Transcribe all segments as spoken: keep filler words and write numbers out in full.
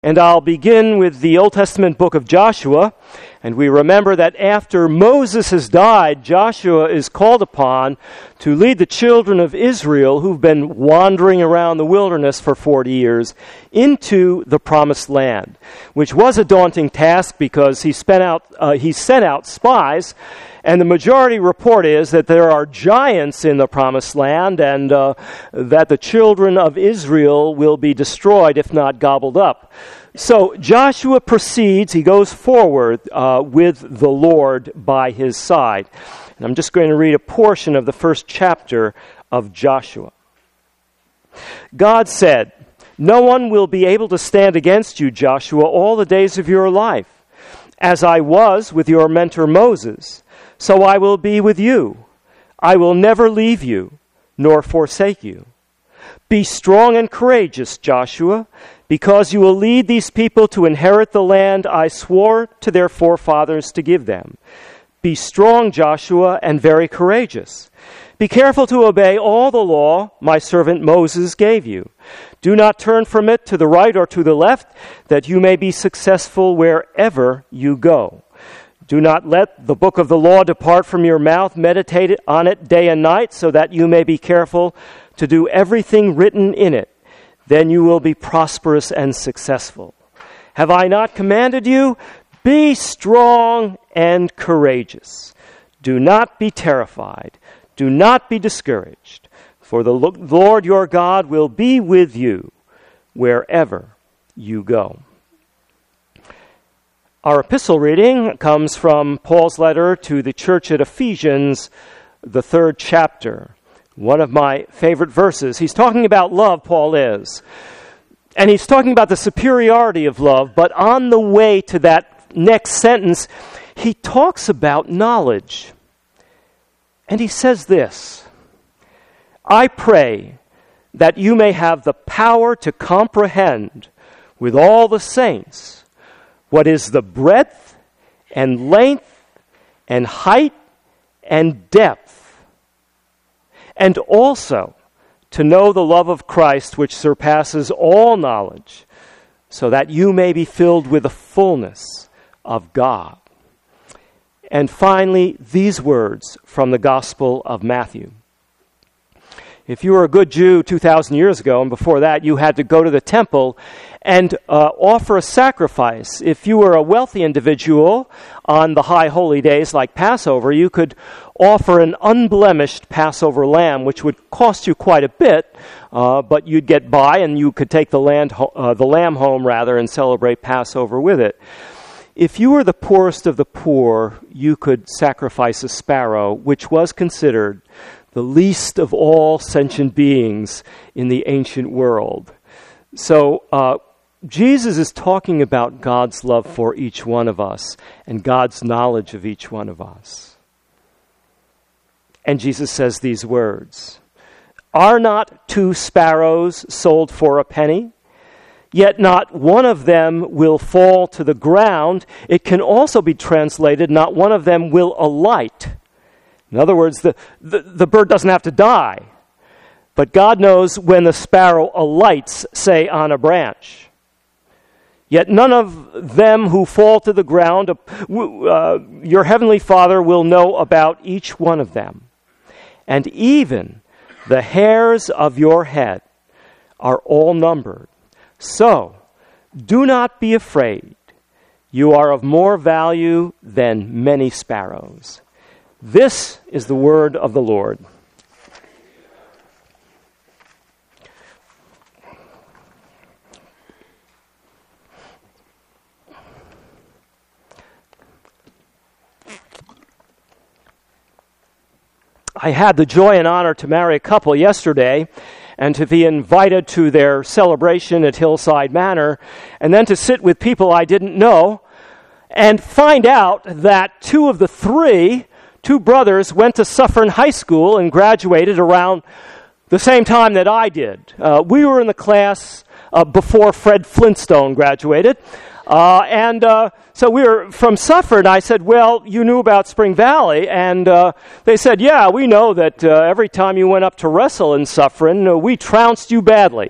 And I'll begin with the Old Testament book of Joshua. And we remember that after Moses has died, Joshua is called upon to lead the children of Israel who've been wandering around the wilderness for forty years into the promised land, which was a daunting task because he, spent out, uh, he sent out spies. And the majority report is that there are giants in the promised land and uh, that the children of Israel will be destroyed if not gobbled up. So Joshua proceeds, he goes forward uh, with the Lord by his side. And I'm just going to read a portion of the first chapter of Joshua. God said, "No one will be able to stand against you, Joshua, all the days of your life. As I was with your mentor Moses, so I will be with you. I will never leave you, nor forsake you. Be strong and courageous, Joshua, because you will lead these people to inherit the land I swore to their forefathers to give them. Be strong, Joshua, and very courageous. Be careful to obey all the law my servant Moses gave you. Do not turn from it to the right or to the left, that you may be successful wherever you go. Do not let the book of the law depart from your mouth. Meditate on it day and night, so that you may be careful to do everything written in it. Then you will be prosperous and successful. Have I not commanded you? Be strong and courageous. Do not be terrified. Do not be discouraged. For the Lord your God will be with you wherever you go." Our epistle reading comes from Paul's letter to the church at Ephesians, the third chapter. One of my favorite verses. He's talking about love, Paul is. And he's talking about the superiority of love, but on the way to that next sentence, he talks about knowledge. And he says this, "I pray that you may have the power to comprehend with all the saints what is the breadth and length and height and depth, and also to know the love of Christ which surpasses all knowledge, so that you may be filled with the fullness of God." And finally, these words from the Gospel of Matthew. If you were a good Jew two thousand years ago, and before that, you had to go to the temple and uh, offer a sacrifice. If you were a wealthy individual on the high holy days like Passover, you could offer an unblemished Passover lamb, which would cost you quite a bit, uh, but you'd get by and you could take the, land ho- uh, the lamb home rather and celebrate Passover with it. If you were the poorest of the poor, you could sacrifice a sparrow, which was considered the least of all sentient beings in the ancient world. So uh, Jesus is talking about God's love for each one of us and God's knowledge of each one of us. And Jesus says these words, "Are not two sparrows sold for a penny? Yet not one of them will fall to the ground." It can also be translated, "Not one of them will alight." In other words, the, the, the bird doesn't have to die. But God knows when the sparrow alights, say, on a branch. "Yet none of them who fall to the ground, uh, your heavenly Father will know about each one of them. And even the hairs of your head are all numbered. So, do not be afraid. You are of more value than many sparrows." This is the word of the Lord. I had the joy and honor to marry a couple yesterday and to be invited to their celebration at Hillside Manor, and then to sit with people I didn't know and find out that two of the three Two brothers went to Suffern High School and graduated around the same time that I did. Uh, we were in the class uh, before Fred Flintstone graduated. Uh, and uh, so we were from Suffern. I said, "Well, you knew about Spring Valley." And uh, they said, "Yeah, we know that uh, every time you went up to wrestle in Suffern, uh, we trounced you badly."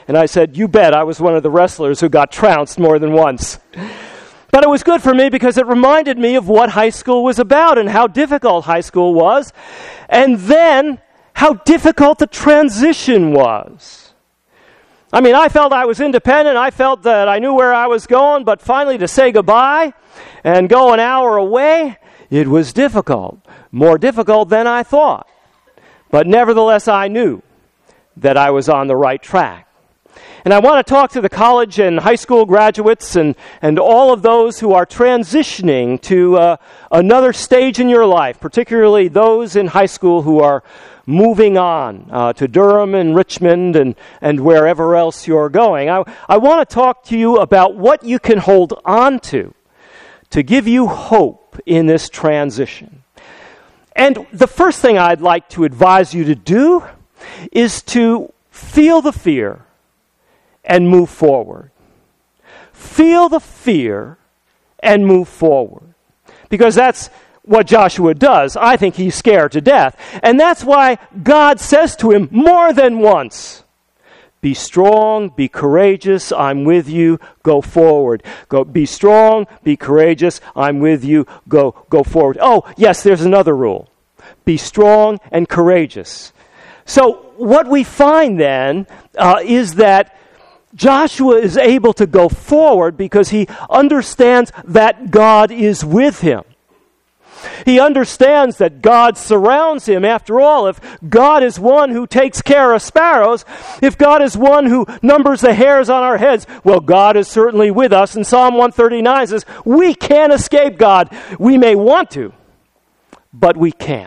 And I said, you bet, I was one of the wrestlers who got trounced more than once. But it was good for me because it reminded me of what high school was about and how difficult high school was, and then how difficult the transition was. I mean, I felt I was independent. I felt that I knew where I was going, but finally to say goodbye and go an hour away, it was difficult. More difficult than I thought. But nevertheless, I knew that I was on the right track. And I want to talk to the college and high school graduates and, and all of those who are transitioning to uh, another stage in your life, particularly those in high school who are moving on uh, to Durham and Richmond and, and wherever else you're going. I, I want to talk to you about what you can hold on to to give you hope in this transition. And the first thing I'd like to advise you to do is to feel the fear and move forward. Feel the fear and move forward. Because that's what Joshua does. I think he's scared to death. And that's why God says to him more than once, be strong, be courageous, I'm with you, go forward. Go, be strong, be courageous, I'm with you, go, go forward. Oh, yes, there's another rule. Be strong and courageous. So what we find then uh, is that Joshua is able to go forward because he understands that God is with him. He understands that God surrounds him. After all, if God is one who takes care of sparrows, if God is one who numbers the hairs on our heads, well, God is certainly with us. And Psalm one thirty-nine says, we can't escape God. We may want to, but we can't.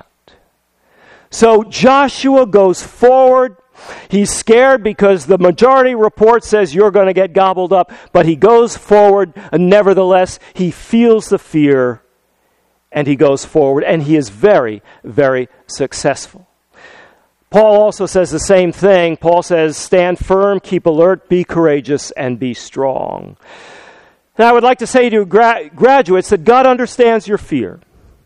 So Joshua goes forward. He's scared because the majority report says you're going to get gobbled up, but he goes forward, and nevertheless, he feels the fear, and he goes forward, and he is very, very successful. Paul also says the same thing. Paul says, stand firm, keep alert, be courageous, and be strong. Now, I would like to say to gra- graduates that God understands your fear.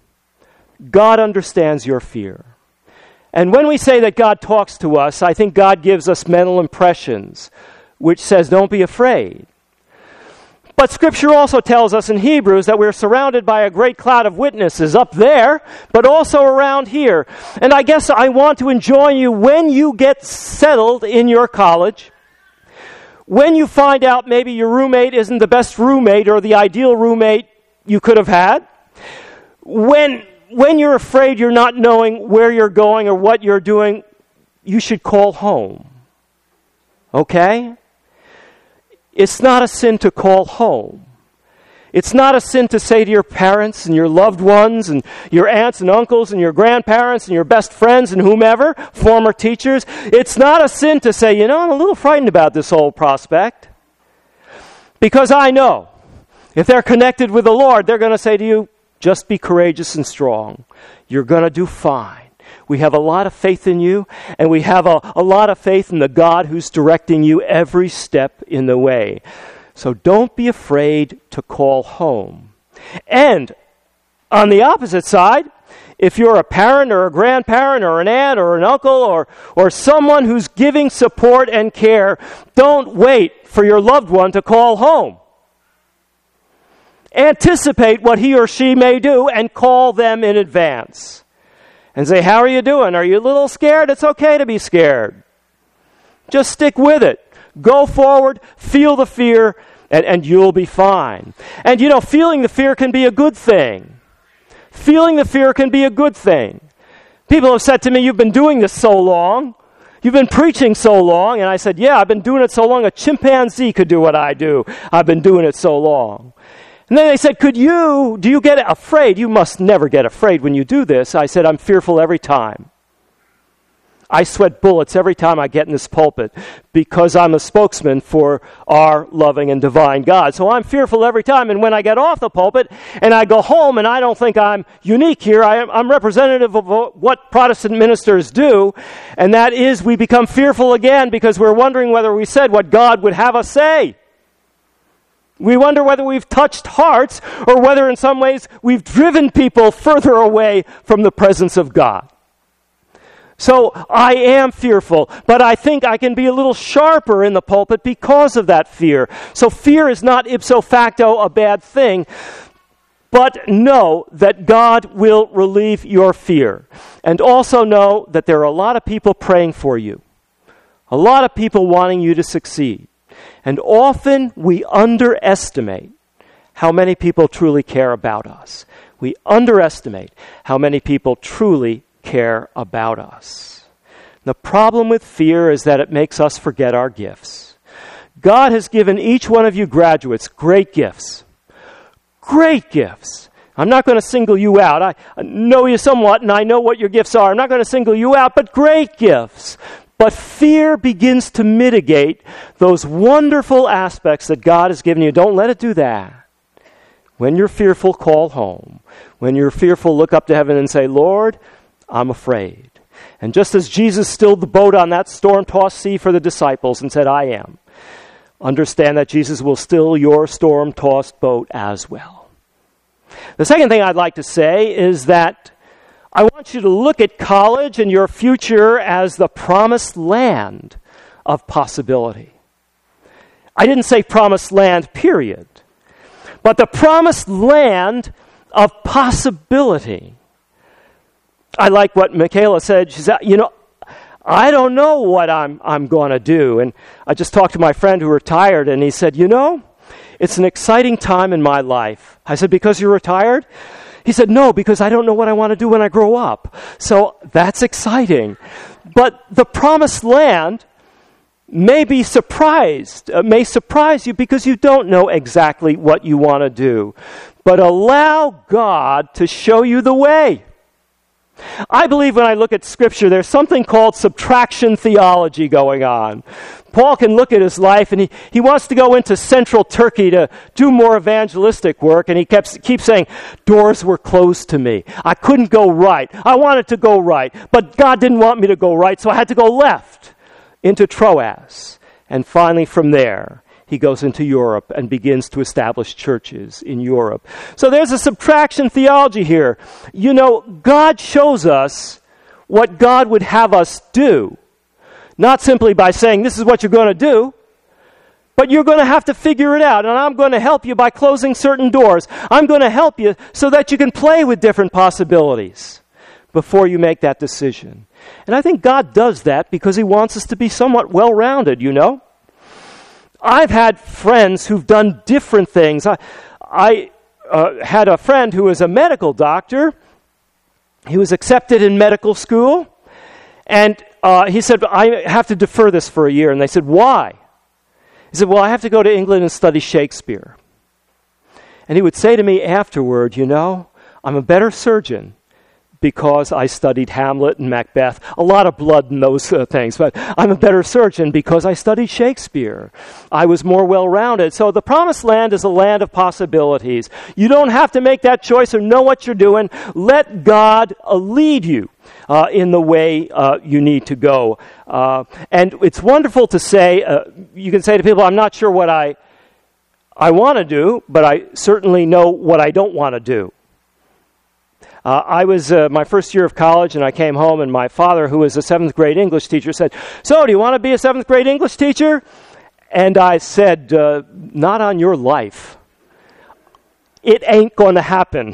God understands your fear. And when we say that God talks to us, I think God gives us mental impressions, which says, don't be afraid. But Scripture also tells us in Hebrews that we're surrounded by a great cloud of witnesses up there, but also around here. And I guess I want to enjoin you when you get settled in your college, when you find out maybe your roommate isn't the best roommate or the ideal roommate you could have had, when... When you're afraid you're not knowing where you're going or what you're doing, you should call home. Okay? It's not a sin to call home. It's not a sin to say to your parents and your loved ones and your aunts and uncles and your grandparents and your best friends and whomever, former teachers, it's not a sin to say, you know, I'm a little frightened about this whole prospect. Because I know, if they're connected with the Lord, they're going to say to you, just be courageous and strong. You're going to do fine. We have a lot of faith in you, and we have a, a lot of faith in the God who's directing you every step in the way. So don't be afraid to call home. And on the opposite side, if you're a parent or a grandparent or an aunt or an uncle or, or someone who's giving support and care, don't wait for your loved one to call home. Anticipate what he or she may do and call them in advance. And say, how are you doing? Are you a little scared? It's okay to be scared. Just stick with it. Go forward, feel the fear, and, and you'll be fine. And you know, feeling the fear can be a good thing. Feeling the fear can be a good thing. People have said to me, you've been doing this so long. You've been preaching so long. And I said, yeah, I've been doing it so long, a chimpanzee could do what I do. I've been doing it so long. And then they said, could you, do you get afraid? You must never get afraid when you do this. I said, I'm fearful every time. I sweat bullets every time I get in this pulpit because I'm a spokesman for our loving and divine God. So I'm fearful every time. And when I get off the pulpit and I go home, and I don't think I'm unique here, I am, I'm representative of what Protestant ministers do, and that is we become fearful again because we're wondering whether we said what God would have us say. We wonder whether we've touched hearts or whether in some ways we've driven people further away from the presence of God. So I am fearful, but I think I can be a little sharper in the pulpit because of that fear. So fear is not ipso facto a bad thing, but know that God will relieve your fear. And also know that there are a lot of people praying for you, a lot of people wanting you to succeed. And often we underestimate how many people truly care about us. We underestimate how many people truly care about us. The problem with fear is that it makes us forget our gifts. God has given each one of you graduates great gifts. Great gifts. I'm not going to single you out. I know you somewhat, and I know what your gifts are. I'm not going to single you out, but great gifts. But fear begins to mitigate those wonderful aspects that God has given you. Don't let it do that. When you're fearful, call home. When you're fearful, look up to heaven and say, Lord, I'm afraid. And just as Jesus stilled the boat on that storm-tossed sea for the disciples and said, I am, understand that Jesus will still your storm-tossed boat as well. The second thing I'd like to say is that I want you to look at college and your future as the promised land of possibility. I didn't say promised land, period, but the promised land of possibility. I like what Michaela said. She said, you know, I don't know what I'm I'm going to do. And I just talked to my friend who retired, and he said, you know, it's an exciting time in my life. I said, because you're retired? He said, no, because I don't know what I want to do when I grow up. So that's exciting. But the promised land may be surprised, uh, may surprise you because you don't know exactly what you want to do. But allow God to show you the way. I believe when I look at Scripture, there's something called subtraction theology going on. Paul can look at his life, and he, he wants to go into central Turkey to do more evangelistic work, and he kept keeps saying, doors were closed to me. I couldn't go right. I wanted to go right, but God didn't want me to go right, so I had to go left into Troas. And finally from there, he goes into Europe and begins to establish churches in Europe. So there's a subtraction theology here. You know, God shows us what God would have us do. Not simply by saying, this is what you're going to do, but you're going to have to figure it out. And I'm going to help you by closing certain doors. I'm going to help you so that you can play with different possibilities before you make that decision. And I think God does that because he wants us to be somewhat well-rounded, you know. I've had friends who've done different things. I, I uh, had a friend who was a medical doctor. He was accepted in medical school. And uh, he said, I have to defer this for a year. And they said, why? He said, well, I have to go to England and study Shakespeare. And he would say to me afterward, you know, I'm a better surgeon because I studied Hamlet and Macbeth. A lot of blood in those uh, things, but I'm a better surgeon because I studied Shakespeare. I was more well-rounded. So the Promised Land is a land of possibilities. You don't have to make that choice or know what you're doing. Let God uh, lead you uh, in the way uh, you need to go. Uh, and it's wonderful to say, uh, you can say to people, I'm not sure what I, I want to do, but I certainly know what I don't want to do. Uh, I was uh, my first year of college, and I came home, and my father, who was a seventh grade English teacher, said, so, do you want to be a seventh grade English teacher? And I said, uh, not on your life. It ain't going to happen.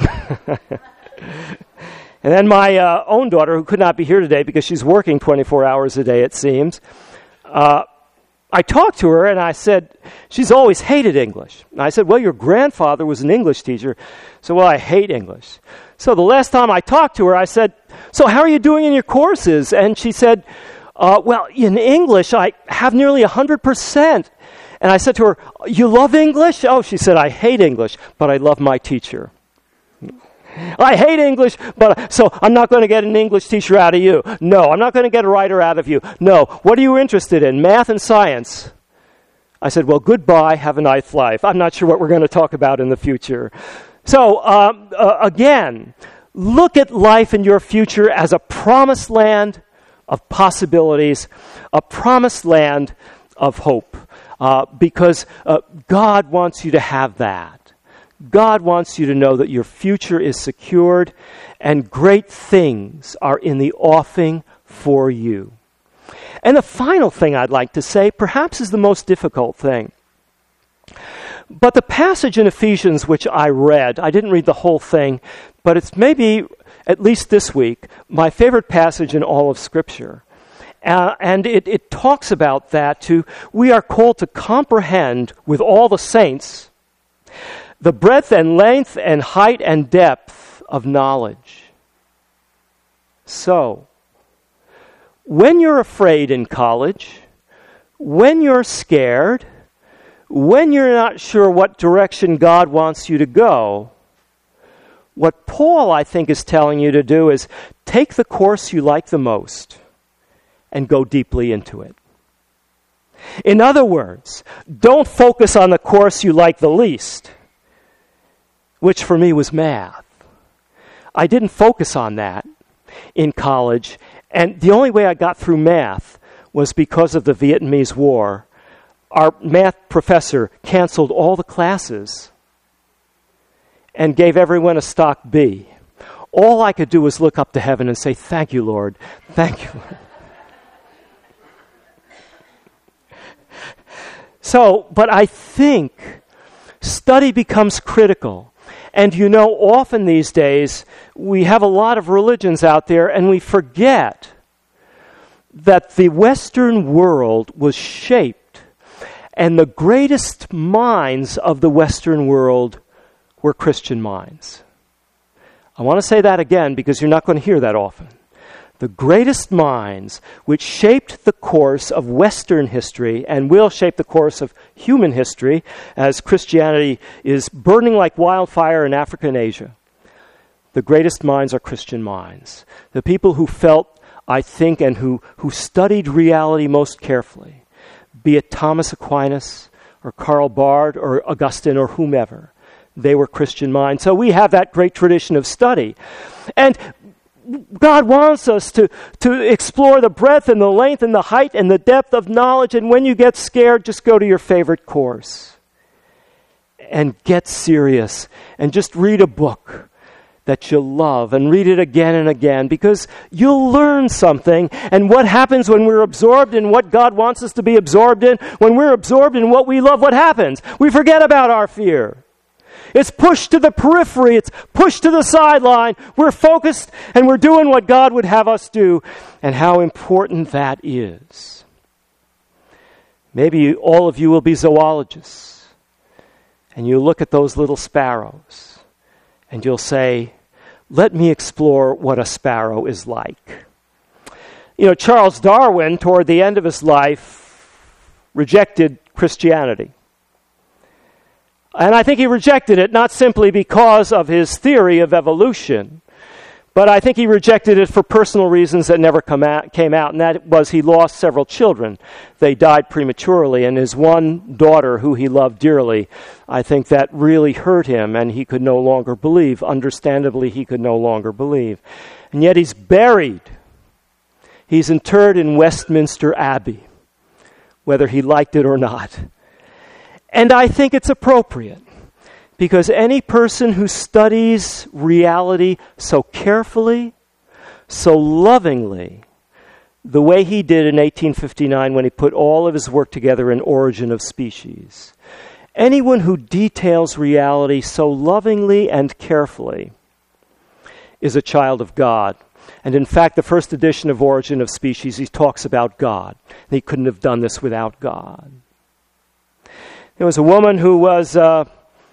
And then my uh, own daughter, who could not be here today because she's working twenty-four hours a day, it seems, uh, I talked to her, and I said, she's always hated English. And I said, well, your grandfather was an English teacher. So, well, I hate English. So the last time I talked to her, I said, so how are you doing in your courses? And she said, uh, well, in English, I have nearly one hundred percent. And I said to her, you love English? Oh, she said, I hate English, but I love my teacher. I hate English, but so I'm not going to get an English teacher out of you. No, I'm not going to get a writer out of you. No, what are you interested in? Math and science. I said, well, goodbye, have a nice life. I'm not sure what we're going to talk about in the future. So, um, uh, again, look at life in your future as a promised land of possibilities, a promised land of hope, uh, because uh, God wants you to have that. God wants you to know that your future is secured and great things are in the offing for you. And the final thing I'd like to say, perhaps is the most difficult thing. But the passage in Ephesians which I read, I didn't read the whole thing, but it's maybe, at least this week, my favorite passage in all of Scripture. Uh, and it, it talks about that too. We are called to comprehend with all the saints the breadth and length and height and depth of knowledge. So, when you're afraid in college, when you're scared, when you're not sure what direction God wants you to go, what Paul, I think, is telling you to do is take the course you like the most and go deeply into it. In other words, don't focus on the course you like the least, which for me was math. I didn't focus on that in college, and the only way I got through math was because of the Vietnamese War. Our math professor canceled all the classes and gave everyone a stock B. All I could do was look up to heaven and say, "Thank you, Lord. Thank you, Lord." So, but I think study becomes critical. And you know, often these days, we have a lot of religions out there, and we forget that the Western world was shaped, and the greatest minds of the Western world were Christian minds. I want to say that again because you're not going to hear that often. The greatest minds which shaped the course of Western history and will shape the course of human history as Christianity is burning like wildfire in Africa and Asia. The greatest minds are Christian minds. The people who felt, I think, and who, who studied reality most carefully, be it Thomas Aquinas or Karl Barth or Augustine or whomever. They were Christian minds. So we have that great tradition of study. And God wants us to, to explore the breadth and the length and the height and the depth of knowledge. And when you get scared, just go to your favorite course and get serious and just read a book that you love and read it again and again, because you'll learn something. And what happens when we're absorbed in what God wants us to be absorbed in? When we're absorbed in what we love, what happens? We forget about our fear. It's pushed to the periphery. It's pushed to the sideline. We're focused and we're doing what God would have us do, and how important that is. Maybe all of you will be zoologists, and you look at those little sparrows, and you'll say, "Let me explore what a sparrow is like." You know, Charles Darwin, toward the end of his life, rejected Christianity. And I think he rejected it not simply because of his theory of evolution, but I think he rejected it for personal reasons that never come out, came out, and that was he lost several children. They died prematurely, and his one daughter, who he loved dearly, I think that really hurt him, and he could no longer believe. Understandably, he could no longer believe. And yet he's buried. He's interred in Westminster Abbey, whether he liked it or not. And I think it's appropriate, because any person who studies reality so carefully, so lovingly, the way he did in eighteen fifty-nine when he put all of his work together in Origin of Species, anyone who details reality so lovingly and carefully is a child of God. And in fact, the first edition of Origin of Species, he talks about God. He couldn't have done this without God. There was a woman who was uh,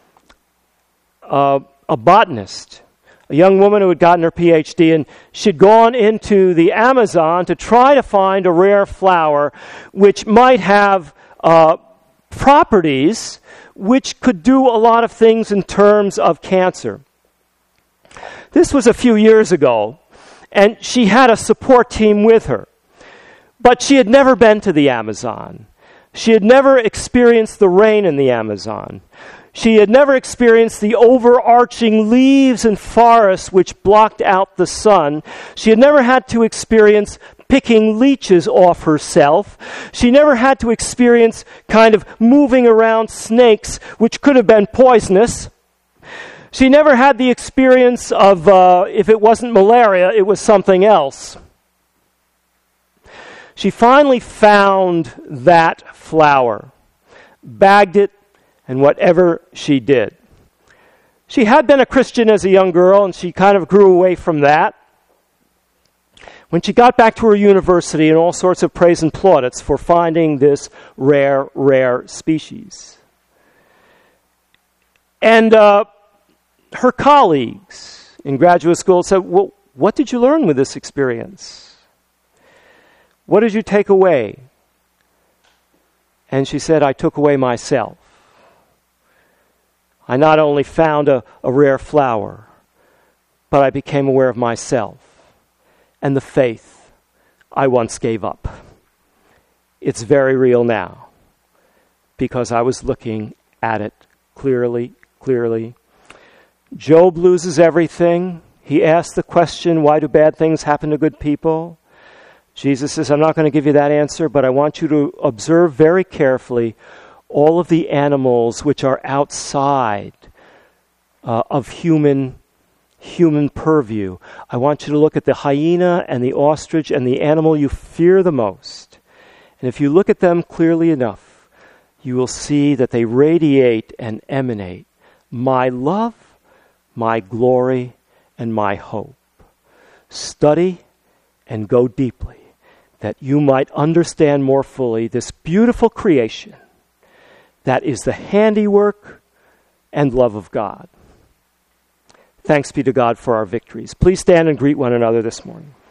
uh, a botanist, a young woman who had gotten her P H D, and she'd gone into the Amazon to try to find a rare flower which might have uh, properties which could do a lot of things in terms of cancer. This was a few years ago, and she had a support team with her, but she had never been to the Amazon. She had never experienced the rain in the Amazon. She had never experienced the overarching leaves and forests which blocked out the sun. She had never had to experience picking leeches off herself. She never had to experience kind of moving around snakes, which could have been poisonous. She never had the experience of, uh, if it wasn't malaria, it was something else. She finally found that flower, bagged it, and whatever she did. She had been a Christian as a young girl, and she kind of grew away from that. When she got back to her university, and all sorts of praise and plaudits for finding this rare, rare species. And uh, her colleagues in graduate school said, well, what did you learn with this experience? What did you take away? And she said, I took away myself. I not only found a, a rare flower, but I became aware of myself and the faith I once gave up. It's very real now because I was looking at it clearly, clearly. Job loses everything. He asks the question, why do bad things happen to good people? Jesus says, I'm not going to give you that answer, but I want you to observe very carefully all of the animals which are outside uh, of human human purview. I want you to look at the hyena and the ostrich and the animal you fear the most. And if you look at them clearly enough, you will see that they radiate and emanate my love, my glory, and my hope. Study and go deeply, that you might understand more fully this beautiful creation that is the handiwork and love of God. Thanks be to God for our victories. Please stand and greet one another this morning.